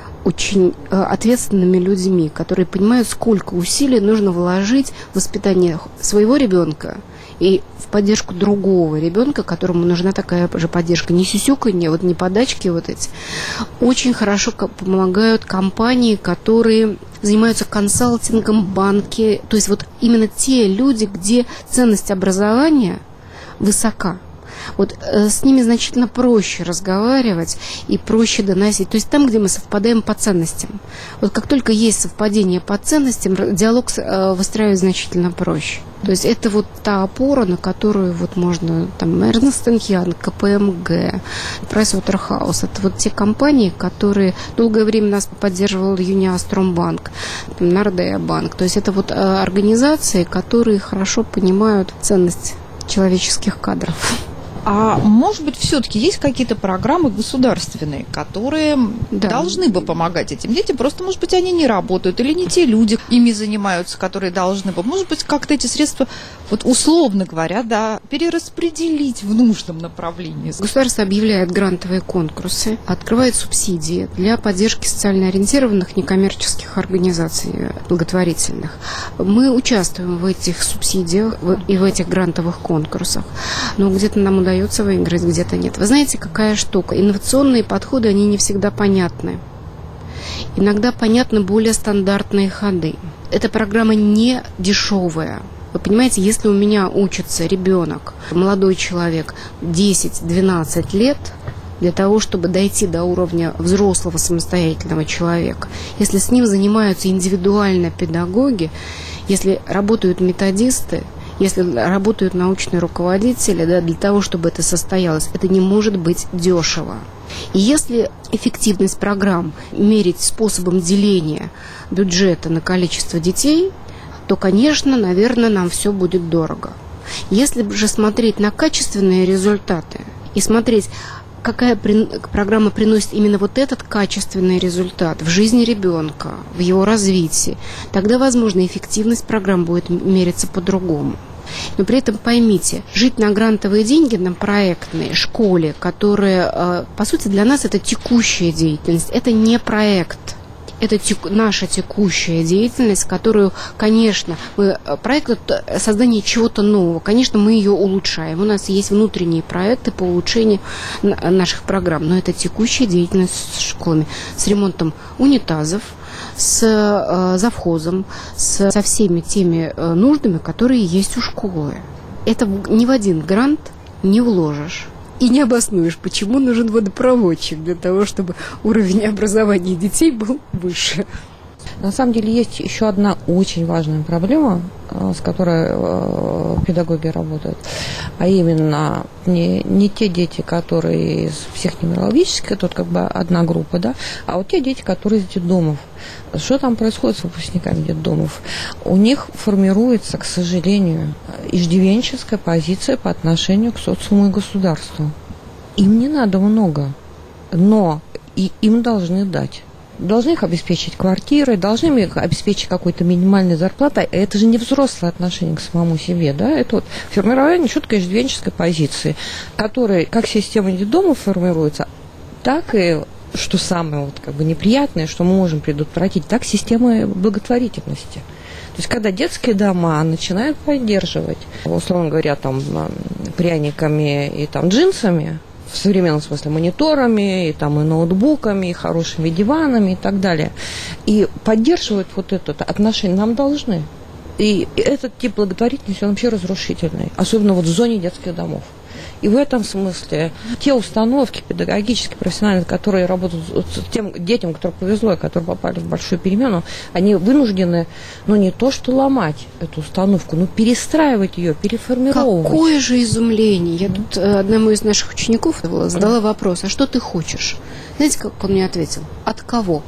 Speaker 3: очень э, ответственными людьми, которые понимают, сколько усилий нужно вложить в воспитание своего ребенка и в поддержку другого ребенка, которому нужна такая же поддержка. Не сюсюканье, вот не подачки вот эти. Очень хорошо помогают компании, которые занимаются консалтингом, банки. То есть вот именно те люди, где ценность образования высока. Вот э, с ними значительно проще разговаривать и проще доносить. То есть там, где мы совпадаем по ценностям. Вот как только есть совпадение по ценностям, диалог э, выстраивать значительно проще. То есть это вот та опора, на которую вот можно, там, Эрнест энд Янг, ка пэ эм гэ, Pricewaterhouse. Это вот те компании, которые долгое время нас поддерживал Юниастромбанк, Нордеа банк. То есть это вот э, организации, которые хорошо понимают ценность человеческих кадров.
Speaker 1: А может быть, все-таки есть какие-то программы государственные, которые
Speaker 3: Да.
Speaker 1: должны бы помогать этим детям? Просто, может быть, они не работают, или не те люди ими занимаются, которые должны бы. Может быть, как-то эти средства, вот условно говоря, да, перераспределить в нужном направлении.
Speaker 3: Государство объявляет грантовые конкурсы, открывает субсидии для поддержки социально ориентированных некоммерческих организаций благотворительных. Мы участвуем в этих субсидиях и в этих грантовых конкурсах, но где-то нам удается выиграть, где-то нет. Вы знаете, какая штука? Инновационные подходы, они не всегда понятны. Иногда понятны более стандартные ходы. Эта программа не дешевая. Вы понимаете, если у меня учится ребенок, молодой человек, десять-двенадцать лет, для того, чтобы дойти до уровня взрослого самостоятельного человека, если с ним занимаются индивидуально педагоги, если работают методисты, если работают научные руководители, да, для того, чтобы это состоялось, это не может быть дешево. И если эффективность программ мерить способом деления бюджета на количество детей, то, конечно, наверное, нам все будет дорого. Если же смотреть на качественные результаты и смотреть, какая программа приносит именно вот этот качественный результат в жизни ребенка, в его развитии, тогда, возможно, эффективность программ будет мериться по-другому. Но при этом поймите, жить на грантовые деньги, на проектные школе, которые, по сути, для нас это текущая деятельность, это не проект. Это тек, наша текущая деятельность, которую, конечно, мы, проект это создание чего-то нового, конечно, мы ее улучшаем. У нас есть внутренние проекты по улучшению наших программ, но это текущая деятельность с школами, с ремонтом унитазов, с э, завхозом, с, со всеми теми э, нуждами, которые есть у школы. Это ни в один грант не вложишь. И не обоснуешь, почему нужен водопроводчик для того, чтобы уровень образования детей был выше.
Speaker 10: На самом деле есть еще одна очень важная проблема, с которой педагоги работают, а именно не, не те дети, которые из психоневрологической, тут как бы одна группа, да, а вот те дети, которые из детдомов. Что там происходит с выпускниками детдомов? У них формируется, к сожалению, иждивенческая позиция по отношению к социуму и государству. Им не надо много, но и им должны дать. Должны их обеспечить квартирой, должны их обеспечить какой-то минимальной зарплатой. Это же не взрослое отношение к самому себе, да? Это вот формирование четкой иждивенческой позиции, которая как система детдомов формируется, так и, что самое вот как бы неприятное, что мы можем предотвратить, так система благотворительности. То есть, когда детские дома начинают поддерживать, условно говоря, там, пряниками и там джинсами, в современном смысле мониторами, и, там, и ноутбуками, и хорошими диванами и так далее. И поддерживать вот это отношение нам должны. И этот тип благотворительности, он вообще разрушительный, особенно вот в зоне детских домов. И в этом смысле те установки педагогические, профессиональные, которые работают с тем детям, которым повезло, которые попали в большую перемену, они вынуждены, ну, не то что ломать эту установку, но перестраивать ее, переформировывать.
Speaker 3: Какое же изумление! Я тут одному из наших учеников задала вопрос: а что ты хочешь? Знаете, как он мне ответил? От кого?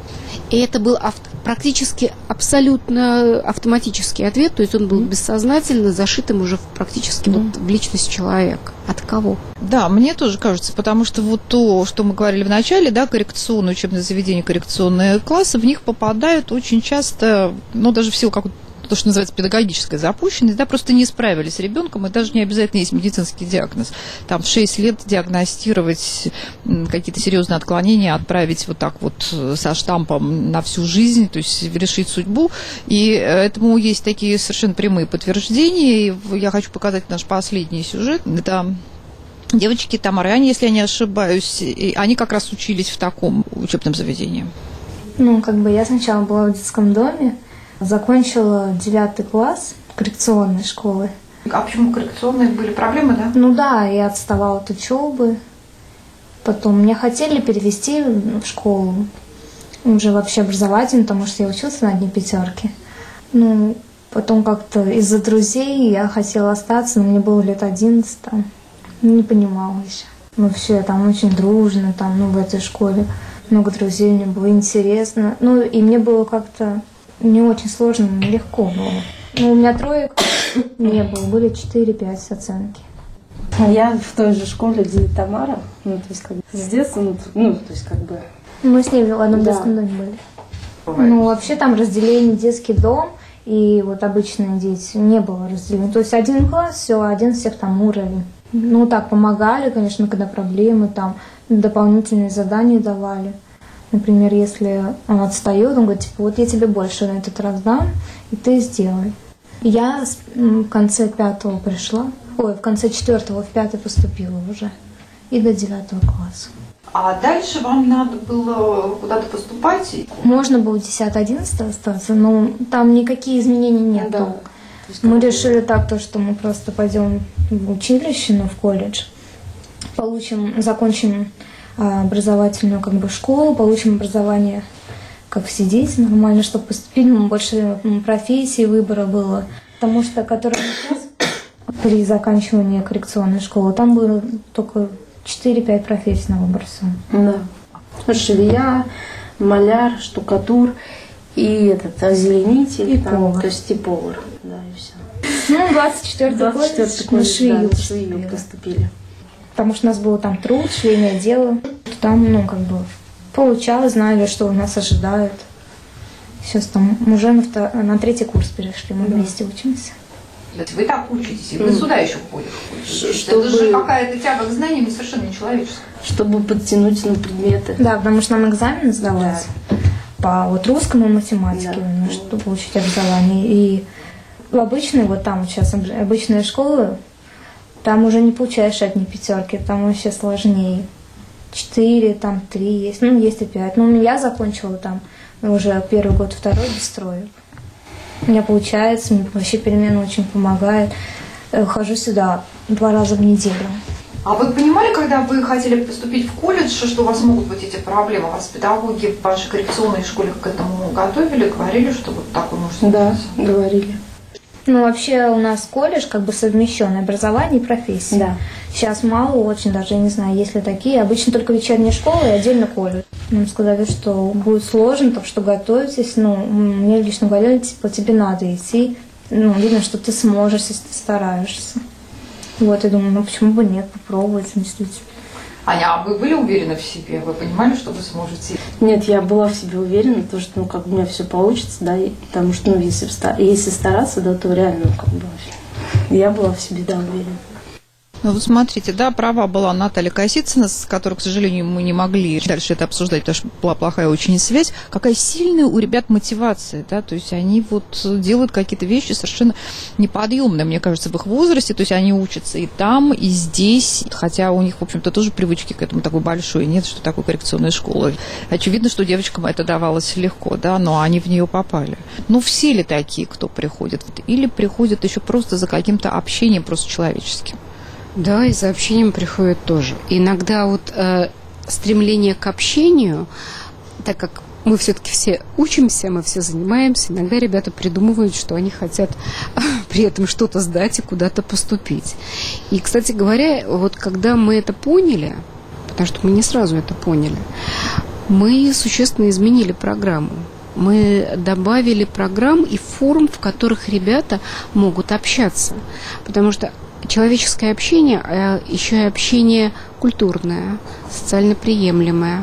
Speaker 3: И это был авто, практически абсолютно автоматический ответ, то есть он был бессознательно зашитым уже в, практически mm. вот, в личность человека. От кого?
Speaker 1: Да, мне тоже кажется, потому что вот то, что мы говорили в начале, да, коррекционные учебные заведения, коррекционные классы, в них попадают очень часто, ну, даже в силу какой-то, то, что называется педагогическая запущенность, да, просто не справились с ребенком, и даже не обязательно есть медицинский диагноз. Там в шесть лет диагностировать какие-то серьезные отклонения, отправить вот так вот со штампом на всю жизнь, то есть решить судьбу. И этому есть такие совершенно прямые подтверждения. И я хочу показать наш последний сюжет. Это девочки Тамаране, если я не ошибаюсь, и они как раз учились в таком учебном заведении.
Speaker 11: Ну, как бы я сначала была в детском доме, закончила девятый класс коррекционной школы.
Speaker 1: А почему коррекционные были проблемы, да?
Speaker 11: Ну да, я отставала от учебы. Потом меня хотели перевести в школу, уже вообще образовательную, потому что я училась на одни пятерки. Ну, потом как-то из-за друзей я хотела остаться, но мне было лет одиннадцать там. Не понимала еще. Ну все, там очень дружно, там, ну, в этой школе. Много друзей, мне было интересно. Ну, и мне было как-то не очень сложно, но легко было. Ну, у меня троек не было, были четыре-пять оценки.
Speaker 12: Я в той же школе, где и Тамара, ну, то есть, как бы, с детства, ну, ну, то есть, как бы...
Speaker 11: Мы с ней в одном
Speaker 12: Да.
Speaker 11: детском доме были. Ну, вообще там разделение детский дом и вот обычные дети не было разделения. То есть один класс, все, один всех там уровень. Ну, так помогали, конечно, когда проблемы, там дополнительные задания давали. Например, если он отстает, он говорит, типа, вот я тебе больше на этот раз дам, и ты сделай. Я в конце пятого пришла, ой, в конце четвертого в пятый поступила уже, и до девятого класса.
Speaker 1: А дальше вам надо было куда-то поступать?
Speaker 11: Можно было десятый-одиннадцатый остаться, но там никакие изменений нет.
Speaker 12: Да.
Speaker 11: Мы решили так, то, что мы просто пойдем в училище, ну, в колледж, получим, закончим а, образовательную как бы школу, получим образование, как все дети, нормально, чтобы поступить, ну, больше профессий, выбора было. Потому что, который сейчас при заканчивании коррекционной школы, там было только четыре-пять профессий на выбор.
Speaker 12: Да. Швея, маляр, штукатур и этот озеленитель,
Speaker 11: И
Speaker 12: там,
Speaker 11: повар.
Speaker 12: то есть и повар, да, и все.
Speaker 11: Ну, двадцать четвёртый колледж, на швею
Speaker 12: да,
Speaker 11: поступили.
Speaker 12: швею поступили.
Speaker 11: Потому что у нас было там труд, швейное дело. Там, ну, как бы, получалось, знали, что нас ожидает. Сейчас там уже на, втор... на третий курс перешли, мы вместе учимся.
Speaker 1: Вы так учитесь, и вы
Speaker 12: Mm.
Speaker 1: сюда еще ходите.
Speaker 12: Чтобы-
Speaker 1: Это же какая-то тяга к знаниям совершенно нечеловеческая.
Speaker 12: Чтобы подтянуть на предметы.
Speaker 11: Да, потому что нам экзамен сдавать по вот русскому и математике,
Speaker 12: Да.
Speaker 11: ну, чтобы получить образование. И в обычной, вот там сейчас об- обычные школы, там уже не получаешь одни пятерки, там вообще сложнее. Четыре, там три есть, ну, есть и пять. Ну, я закончила там уже первый год, второй без троек. У меня получается, мне вообще перемены очень помогают. Э, Хожу сюда два раза в неделю.
Speaker 1: А вы понимали, когда вы хотели поступить в колледж, что у вас могут быть эти проблемы? Вас педагоги в вашей коррекционной школе к этому готовили, говорили, что вот такой может
Speaker 12: Да,
Speaker 1: быть?
Speaker 12: говорили.
Speaker 11: Ну, вообще у нас колледж как бы совмещенное образование и профессия.
Speaker 12: Да.
Speaker 11: Сейчас мало очень, даже я не знаю, есть ли такие. Обычно только вечерняя школа и отдельно колледж. Нам сказали, что будет сложно, так что готовьтесь. Ну, мне лично говорили, типа, тебе надо идти. Ну, видно, что ты сможешь, если ты стараешься. Вот, я думаю, ну почему бы нет, попробовать, действительно.
Speaker 1: Аня, а вы были уверены в себе? Вы понимали, что вы сможете?
Speaker 12: Нет, я была в себе уверена, то, что, ну, как бы у меня все получится, да, и, потому что, ну, если, вста- если стараться, да, то реально, ну, как бы, я была в себе, да, уверена.
Speaker 1: Ну вот смотрите, да, права была Наталья Косицына, с которой, к сожалению, мы не могли дальше это обсуждать, потому что была плохая очень связь. Какая сильная у ребят мотивация, да, то есть они вот делают какие-то вещи совершенно неподъемные, мне кажется, в их возрасте, то есть они учатся и там, и здесь, хотя у них, в общем-то, тоже привычки к этому такой большой, нет, что такое коррекционная школа. Очевидно, что девочкам это давалось легко, да, но они в нее попали. Ну, все ли такие, кто приходит? Или приходят еще просто за каким-то общением, просто человеческим?
Speaker 3: Да, и за общением приходят тоже. И иногда вот э, стремление к общению, так как мы все-таки все учимся, мы все занимаемся, иногда ребята придумывают, что они хотят при этом что-то сдать и куда-то поступить. И, кстати говоря, вот когда мы это поняли, потому что мы не сразу это поняли, мы существенно изменили программу. Мы добавили программ и форм, в которых ребята могут общаться. Потому что человеческое общение, а еще и общение культурное, социально приемлемое,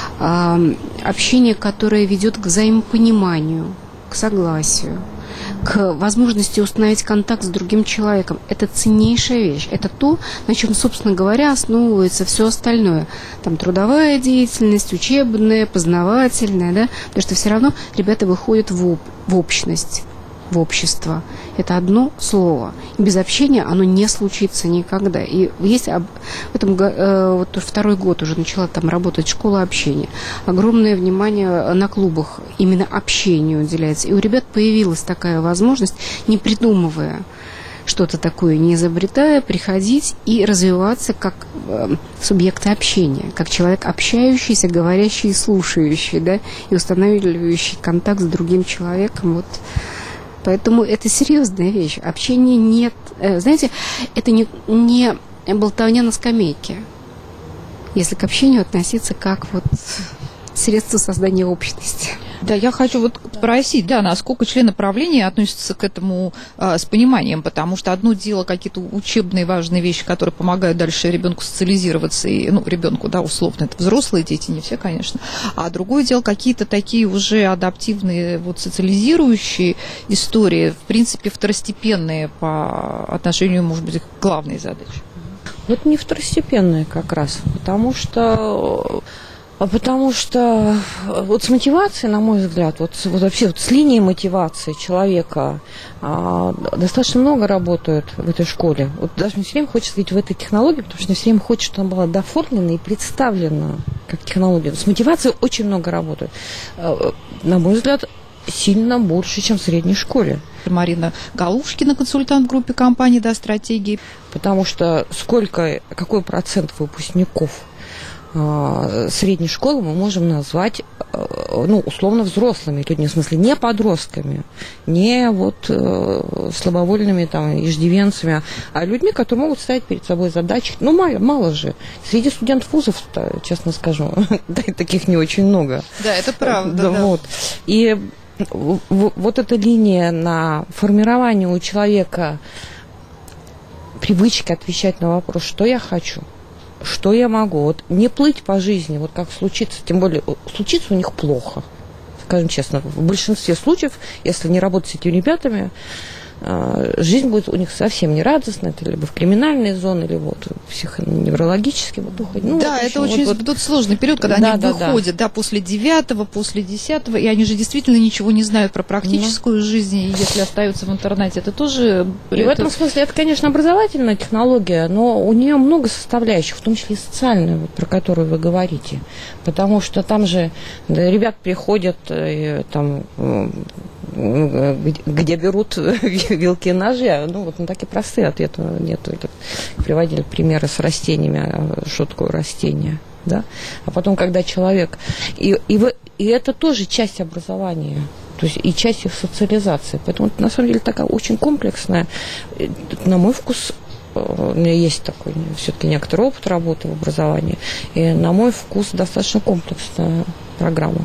Speaker 3: общение, которое ведет к взаимопониманию, к согласию, к возможности установить контакт с другим человеком. Это ценнейшая вещь. Это то, на чем, собственно говоря, основывается все остальное. Там трудовая деятельность, учебная, познавательная, да? Потому что все равно ребята выходят в, об, в общность, в общество. Это одно слово. И без общения оно не случится никогда. И есть об, в этом э, вот второй год уже начала там работать школа общения. Огромное внимание на клубах именно общению уделяется. И у ребят появилась такая возможность, не придумывая что-то такое, не изобретая, приходить и развиваться как э, субъекты общения, как человек общающийся, говорящий и слушающий, да, и устанавливающий контакт с другим человеком. Вот. Поэтому это серьезная вещь. Общения нет. Знаете, это не, не болтовня на скамейке. Если к общению относиться как вот средство создания общности.
Speaker 1: Да, я хочу вот спросить, да, насколько члены правления относятся к этому а, с пониманием, потому что одно дело какие-то учебные важные вещи, которые помогают дальше ребенку социализироваться, и, ну, ребенку, да, условно, это взрослые дети, не все, конечно, а другое дело какие-то такие уже адаптивные, вот, социализирующие истории, в принципе, второстепенные по отношению, может быть, к главной задаче.
Speaker 10: Вот не второстепенные как раз, потому что... Потому что вот с мотивацией, на мой взгляд, вот, вот вообще вот с линией мотивации человека а, достаточно много работают в этой школе. Вот даже мне все время хочется видеть в этой технологии, потому что мне все время хочется, чтобы она была дооформлена и представлена как технология. С мотивацией очень много работают. А, на мой взгляд, сильно больше, чем в средней школе.
Speaker 1: Марина Галушкина, консультант в группе компании «Да, стратегии».
Speaker 10: Потому что сколько, какой процент выпускников средней школы мы можем назвать, ну, условно взрослыми людьми, в смысле не подростками, не вот э, слабовольными там иждивенцами, а людьми, которые могут ставить перед собой задачи. Ну, мало, мало же. Среди студентов вузов, честно скажу, таких не очень много.
Speaker 1: Да, это правда.
Speaker 10: Да,
Speaker 1: да.
Speaker 10: Вот. И вот эта линия на формирование у человека привычки отвечать на вопрос, что я хочу, что я могу, вот не плыть по жизни, вот как случится, тем более случится у них плохо, скажем честно, в большинстве случаев, если не работать с этими ребятами, жизнь будет у них совсем не радостная, это либо в криминальной зоне, либо вот психоневрологически вот уходить. Ну,
Speaker 1: да,
Speaker 10: вот,
Speaker 1: это
Speaker 10: вот,
Speaker 1: очень
Speaker 10: вот,
Speaker 1: тот сложный период, когда
Speaker 10: да,
Speaker 1: они
Speaker 10: да,
Speaker 1: выходят, да. да, после девятого, после десятого, и они же действительно ничего не знают про практическую mm. жизнь, и если остаются в интернете, это тоже...
Speaker 10: И это... в этом смысле это, конечно, образовательная технология, но у нее много составляющих, в том числе и социальная, вот, про которую вы говорите, потому что там же да, ребят приходят и, там, где берут вилки и ножи, ну вот ну, такие простые ответы нет. Приводили примеры с растениями, что такое растение, да? А потом, когда человек... И, и, вы, и это тоже часть образования, то есть и часть их социализации. Поэтому это, на самом деле, такая очень комплексная, на мой вкус, у меня есть такой все-таки некоторый опыт работы в образовании, и на мой вкус достаточно комплексная программа.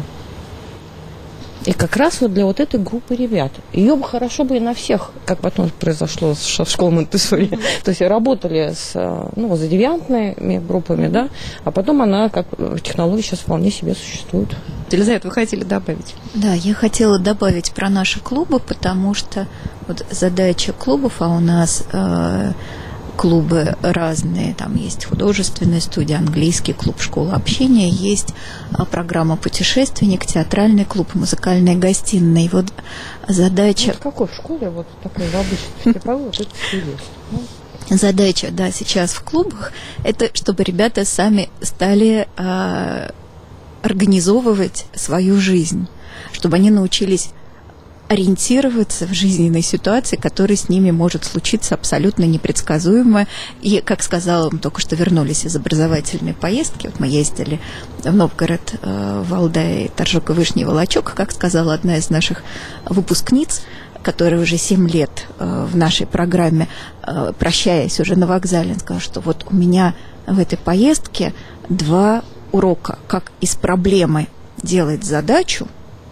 Speaker 10: И как раз вот для вот этой группы ребят. Ее бы хорошо бы и на всех, как потом произошло в школе Монтессори. Mm-hmm. То есть работали с, ну, с девиантными группами, да, а потом она, как технология, сейчас вполне себе существует.
Speaker 1: Елизавета, вы хотели добавить?
Speaker 4: Да, я хотела добавить про наши клубы, потому что вот задача клубов, а у нас... Э- клубы разные, там есть художественная студия, английский клуб, школа общения, есть программа «Путешественник», театральный клуб, музыкальная гостиная. И вот задача...
Speaker 10: Вот какой в школе вот такой в обычной типовой, вот это все есть.
Speaker 4: Задача, да, сейчас в клубах, это чтобы ребята сами стали а, организовывать свою жизнь, чтобы они научились ориентироваться в жизненной ситуации, которая с ними может случиться абсолютно непредсказуемо. И, как сказала, мы только что вернулись из образовательной поездки, вот мы ездили в Новгород, в Валдай, Торжок и Вышний Волочок, как сказала одна из наших выпускниц, которая уже семь лет в нашей программе, прощаясь уже на вокзале, сказала, что вот у меня в этой поездке два урока, как из проблемы делать задачу,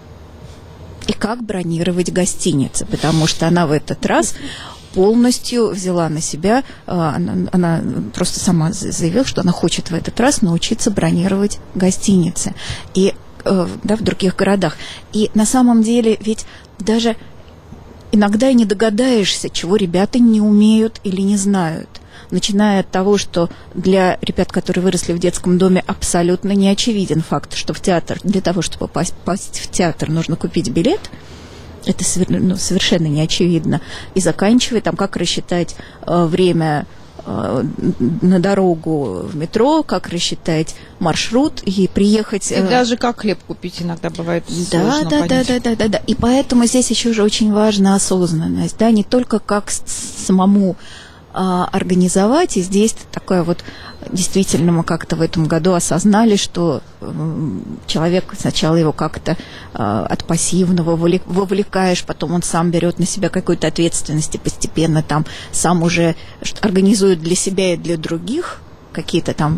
Speaker 4: и как бронировать гостиницы, потому что она в этот раз полностью взяла на себя, она, она просто сама заявила, что она хочет в этот раз научиться бронировать гостиницы и, да, в других городах. И на самом деле ведь даже иногда и не догадаешься, чего ребята не умеют или не знают. Начиная от того, что для ребят, которые выросли в детском доме, абсолютно не очевиден факт, что в театр, для того, чтобы попасть в театр, нужно купить билет. Это ну, совершенно не очевидно. И заканчивая, там, как рассчитать э, время э, на дорогу в метро, как рассчитать маршрут и приехать...
Speaker 1: И даже как хлеб купить иногда бывает
Speaker 4: да,
Speaker 1: сложно
Speaker 4: да,
Speaker 1: понять.
Speaker 4: да, да, да, да, да. И поэтому здесь еще же очень важна осознанность, да, не только как самому организовать, и здесь такое вот действительно мы как-то в этом году осознали, что человек сначала его как-то от пассивного вовлекаешь, потом он сам берет на себя какую-то ответственность и постепенно там сам уже организует для себя и для других какие-то там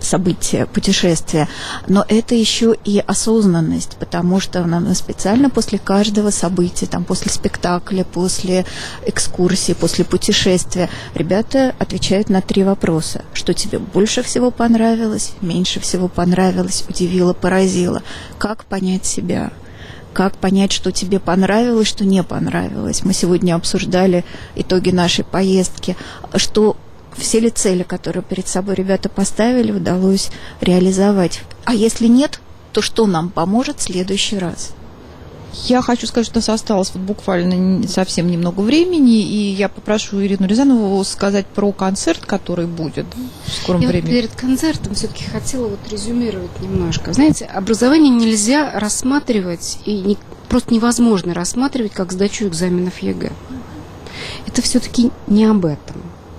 Speaker 4: события, путешествия, но это еще и осознанность, потому что нам специально после каждого события, там, после спектакля, после экскурсии, после путешествия, ребята отвечают на три вопроса. Что тебе больше всего понравилось, меньше всего понравилось, удивило, поразило? Как понять себя? Как понять, что тебе понравилось, что не понравилось? Мы сегодня обсуждали итоги нашей поездки, что все ли цели, которые перед собой ребята поставили, удалось реализовать. А если нет, то что нам поможет в следующий раз?
Speaker 1: Я хочу сказать, что у нас осталось вот буквально совсем немного времени, и я попрошу Ирину Рязанову сказать про концерт, который будет в скором
Speaker 3: я
Speaker 1: времени.
Speaker 3: Вот перед концертом все-таки хотела вот резюмировать немножко. Знаете, образование нельзя рассматривать, и не, просто невозможно рассматривать как сдачу экзаменов ЕГЭ. Это все-таки не об этом.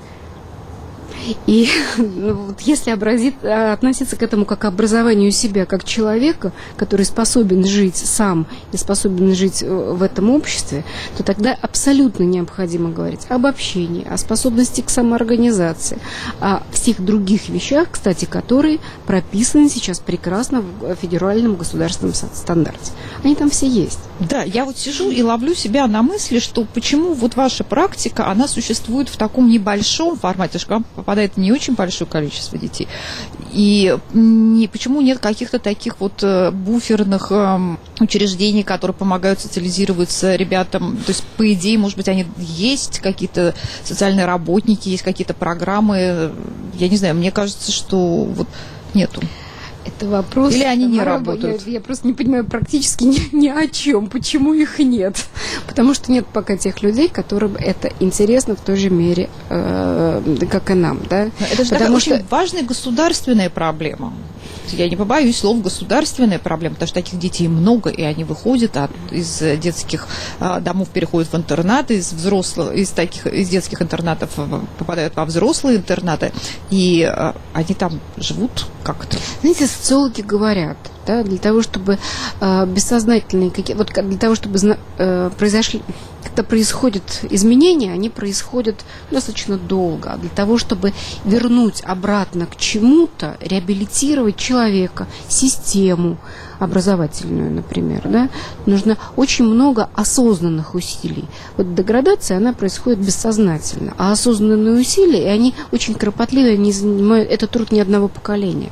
Speaker 3: И ну, вот если образит, относиться к этому как к образованию себя, как человека, который способен жить сам и способен жить в этом обществе, то тогда абсолютно необходимо говорить об общении, о способности к самоорганизации, о всех других вещах, кстати, которые прописаны сейчас прекрасно в федеральном государственном стандарте. Они там все есть.
Speaker 1: Да, я вот сижу и ловлю себя на мысли, что почему вот ваша практика, она существует в таком небольшом формате, что вам попадает не очень большое количество детей, и не, почему нет каких-то таких вот буферных э, учреждений, которые помогают социализироваться ребятам, то есть, по идее, может быть, они есть, какие-то социальные работники, есть какие-то программы, я не знаю, мне кажется, что вот нету.
Speaker 3: Это вопрос.
Speaker 1: Или они не
Speaker 3: Марабу,
Speaker 1: работают?
Speaker 3: Я, я просто не понимаю практически ни, ни о чем. Почему их нет? Потому что нет пока тех людей, которым это интересно в той же мере, э, как и нам. Да?
Speaker 1: Это же
Speaker 3: Потому
Speaker 1: такая
Speaker 3: что...
Speaker 1: очень важная государственная проблема. Я не побоюсь слов государственная проблема, потому что таких детей много, и они выходят от, из детских а, домов, переходят в интернаты, из взрослых, из таких, из детских интернатов попадают во взрослые интернаты, и а, они там живут как-то.
Speaker 3: Знаете, социологи говорят, да, для того, чтобы э, бессознательные какие, вот для того, чтобы э, произошли, когда происходят изменения, они происходят достаточно долго. А для того, чтобы вернуть обратно к чему-то, реабилитировать человека, систему образовательную, например, да, нужно очень много осознанных усилий. Вот деградация, она происходит бессознательно, а осознанные усилия, и они очень кропотливые, они занимают, это труд не одного поколения.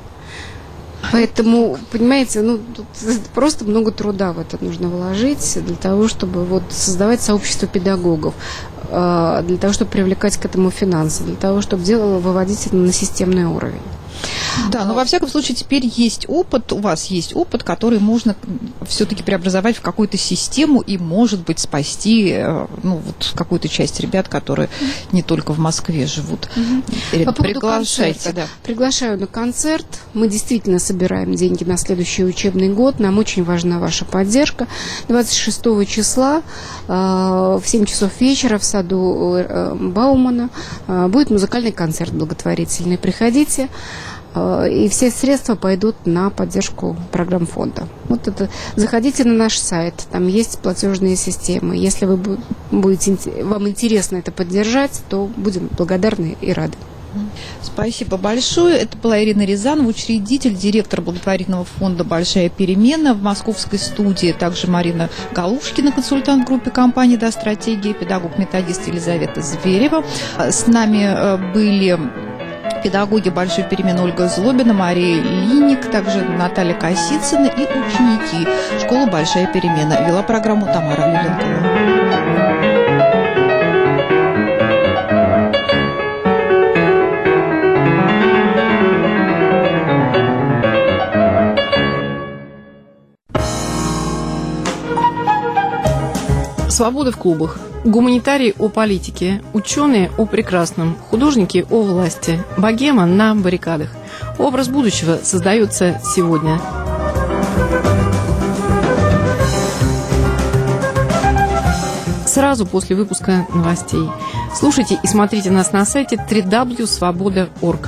Speaker 3: Поэтому, понимаете, ну, тут просто много труда в это нужно вложить для того, чтобы вот создавать сообщество педагогов, для того, чтобы привлекать к этому финансы, для того, чтобы дело, выводить это на системный уровень.
Speaker 1: Да, но во всяком случае теперь есть опыт, у вас есть опыт, который можно все-таки преобразовать в какую-то систему и, может быть, спасти ну, вот, какую-то часть ребят, которые не только в Москве живут.
Speaker 3: Угу. По поводу
Speaker 1: Приглашайте,
Speaker 3: концерта.
Speaker 1: да.
Speaker 3: Приглашаю на концерт. Мы действительно собираем деньги на следующий учебный год. Нам очень важна ваша поддержка. двадцать шестого числа э, в семь часов вечера в саду э, Баумана э, будет музыкальный концерт благотворительный. Приходите. И все средства пойдут на поддержку программ фонда. Вот это. Заходите на наш сайт, там есть платежные системы. Если вы будете, вам интересно это поддержать, то будем благодарны и рады.
Speaker 1: Спасибо большое. Это была Ирина Рязанова, учредитель, директор благотворительного фонда «Большая перемена» в московской студии. Также Марина Галушкина, консультант группы компании «Да, стратегия», педагог-методист Елизавета Зверева. С нами были педагоги «Большой перемены» Ольга Злобина, Мария Линик, также Наталья Косицына и ученики школы «Большая перемена». Вела программу Тамара Юленкова.
Speaker 13: Свобода в клубах. Гуманитарии о политике, ученые о прекрасном, художники о власти, богема на баррикадах. Образ будущего создается сегодня. Сразу после выпуска новостей. Слушайте и смотрите нас на сайте дабл ю дабл ю дабл ю точка свобода точка орг.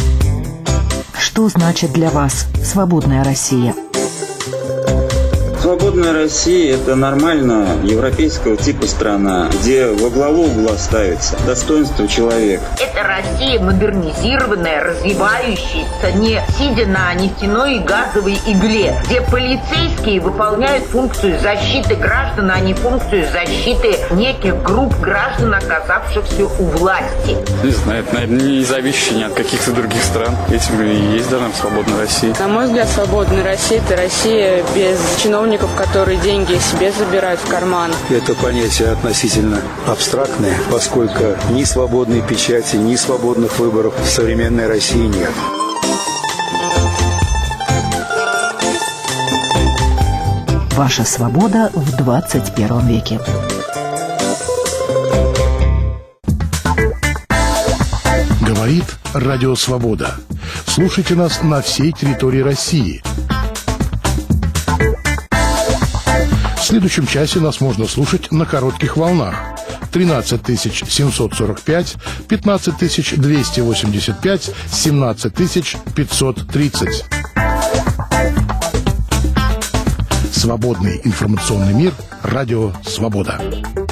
Speaker 14: Что значит для вас свободная Россия?
Speaker 15: Свобода
Speaker 14: свободная Россия – это нормально европейского типа страна, где во главу угла ставится достоинство человека.
Speaker 15: Это Россия модернизированная, развивающаяся, не сидя на нефтяной и газовой игле, где полицейские выполняют функцию защиты граждан, а не функцию защиты неких групп граждан, оказавшихся у власти.
Speaker 16: Не знаю, это, наверное, не зависящее ни от каких-то других стран. Этим и есть должна быть свободная Россия.
Speaker 17: На мой взгляд, свободная Россия – это Россия без чиновников, которые деньги себе забирают в карман.
Speaker 18: Это понятие относительно абстрактное, поскольку ни свободной печати, ни свободных выборов в современной России нет.
Speaker 19: Ваша свобода в двадцать первом веке.
Speaker 20: Говорит Радио Свобода. Слушайте нас на всей территории России. В следующем часе нас можно слушать на коротких волнах. тринадцать тысяч семьсот сорок пять, пятнадцать тысяч двести восемьдесят пять, семнадцать тысяч пятьсот тридцать. Свободный информационный мир. Радио Свобода.